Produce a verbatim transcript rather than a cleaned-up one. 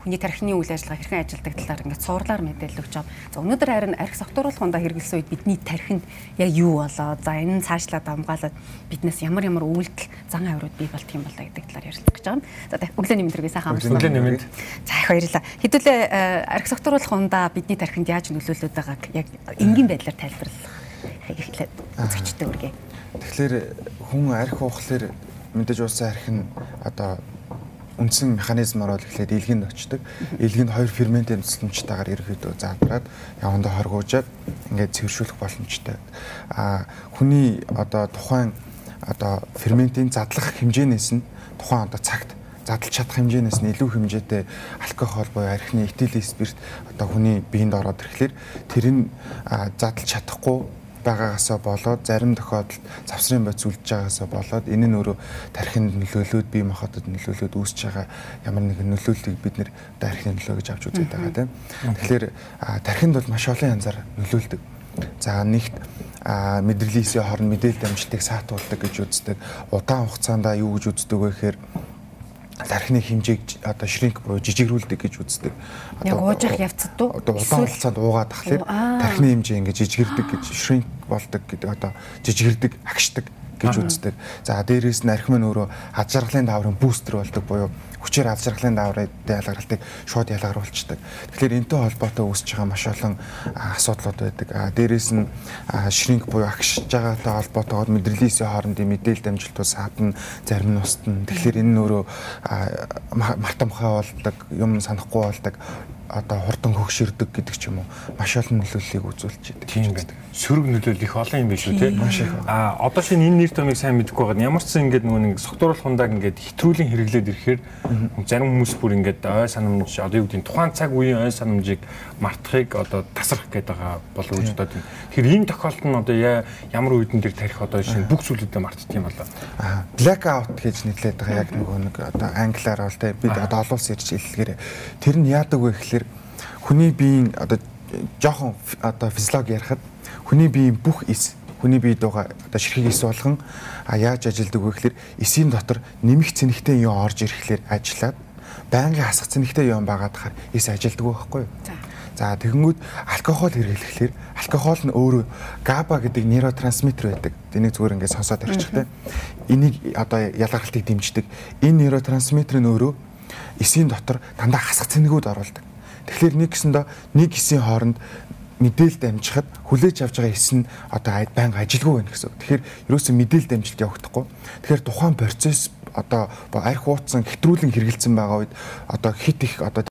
хүний тархины үйл ажиллагаа хэрхэн ажилладаг талаар ингээд цуурлаар мэдээлэл өгч байгаа. За өнөөдөр харин арх согтууруулахундаа хэрэгэлсэн үед бидний тархинд яг юу болоо, за энэ нь цаашлаад хамгаалаад биднээс ямар ямар үйлдэл зан авирууд бий болдго юм болоо гэдэг талаар ярилцах гэж байгаа юм. За өглөөний мэдрэгээс сайхан амжилт. Өглөөний мэд. За их баярлалаа. Хэдүүлээ арх согтууруулахундаа бидний тархинд яаж нөлөөлөд байгааг яг энгийн байдлаар тайлбарлах хэлээд үзэгчтэй үргээ. Тэгэхээр хүн арх уухлаар мэдээж уусан арх нь одоо үндсэн механизмаар бол эхлээд илгэнд очдог. Илгэнд хоёр ферментийн тусламжтайгаар ерөөдөө задраад явандаа хоргуужаад ингээд цэвэршүүлэх боломжтой. А хүний одоо тухайн одоо ферментийн задлах хэмжээнээс нь тухайн одоо цагт задлж чадах хэмжээнээс нь илүү хэмжээтэй алкогол буюу архины этилен спирт одоо хүний биед ороод ирэхлээр тэр нь задлж чадахгүй байгаагаасаа болоод зарим тохиолдолд завсрын бодис үлдэж байгаасаа болоод энэ нь өөрөө тархинд нөлөөлөд бие махбодод нөлөөлөд үүсэж байгаа ямар нэгэн нөлөөллийг бид нэр тархины нөлөө гэж авч үзээд байгаа тийм. Тэгэхээр тархинд бол маш олон янзаар нөлөөлдөг. За нэгт мэдрэлийн эсийн хооронд мэдээлэл дамжтыг саатуулдаг гэж үздэг. Удаан хугацаанд юу гэж үздэг вэ гэхээр тархины хэмжээг одоо шринк буюу жижигрүүлдэг гэж үздэг. Яг уужих явцад дөө. Одоо удаан хугацаанд уугаад тахлаар тархины хэмжээ ингэж жижигэрдэг гэж шринк болдог гэдэг одоо жижигэрдэг, агшдаг гэж үздэг. За дээрээс нь архи маань өөрөө ад жаргалын дааврын бустер болдог буюу хүчээр ад жаргалын дааврын ялгаралтыг шууд ялгаруулцдаг. Тэгэхээр энэтэй холбоотой үүсэж байгаа маш олон асуудлууд байдаг. А дээрээс нь шринк буюу агшиж байгаатай холбоотойгоор мэдрэлийн эсийн хоорондын мэдээлэл дамжилтууд саатна, зарим нь устна. Тэгэхээр энэ нь өөрөө мартамхай болдог, юм санахгүй болдог, одоо хурдан хөгшөрдөг гэдэг ч юм уу маш олон нөлөөллийг үзүүлж идэг. Тийм гэдэг. Сөрөг нөлөөлөл их олон юм биш үү те? А одоо шинэ энэ нэр томыг сайн мэдэхгүй байгаа. Ямар ч зэн ингээд нөгөө нэг согтууруулах хундаа ингээд хэтрүүлийн хэрэглээд ирэхээр зарим хүмүүс бүр ингээд ой санамж одоо юу гэдэг тухайн цаг үеийн ой санамжийг мартахыг одоо тасрах гэдэг байгаа болов уу одоо тийм. Тэгэхээр ийм тохиолдолд нь одоо ямар үедэн дээр тарих одоо шинэ бүх зүйлүүдэд мартдаг юм болоо. Аа black out гэж нэрлэдэг байгаа яг нөгөө нэг одоо англиар бол те бид одоо олон улсын ирж хэллэгээр тэр нь яадаг вэ гэхээр хүний биеийн одоо жоохон одоо физиологи ярихад хүний биеийн бүх эс хүний биед байгаа одоо ширхэг эс болгон а яаж ажилдаг вэ гэхээр эсийн дотор нэмэх цэнэгтэй юм орж ирэхлээр ажиллаад байнгын хасах цэнэгтэй юм байгаад тахаар эс ажилдаг байхгүй юу? За тэгэнгүүт алкогол хэрэглэхлээр алкогол нь өөрөө габа гэдэг нейротрансмиттер байдаг. Энийг зүгээр ингээд сонсоод ирчих те. Энийг одоо ялгарлтыг дэмждэг. Энэ нейротрансмиттер нь өөрөө эсийн дотор дандаа хасах цэнэгүүд оруулдаг. Тэгэхээр нэг гэсэндээ нэг эсийн хооронд мэдээлэл дамжихад хүлээж авч байгаа эс нь одоо байнга ажилгүй байна гэсэн. Тэгэхээр ерөөсөө мэдээлэл дамжилт явагдахгүй. Тэгэхээр тухайн процесс одоо арх ууцсан хэтрүүлэн хэрэгэлсэн байгаа үед одоо хит их одоо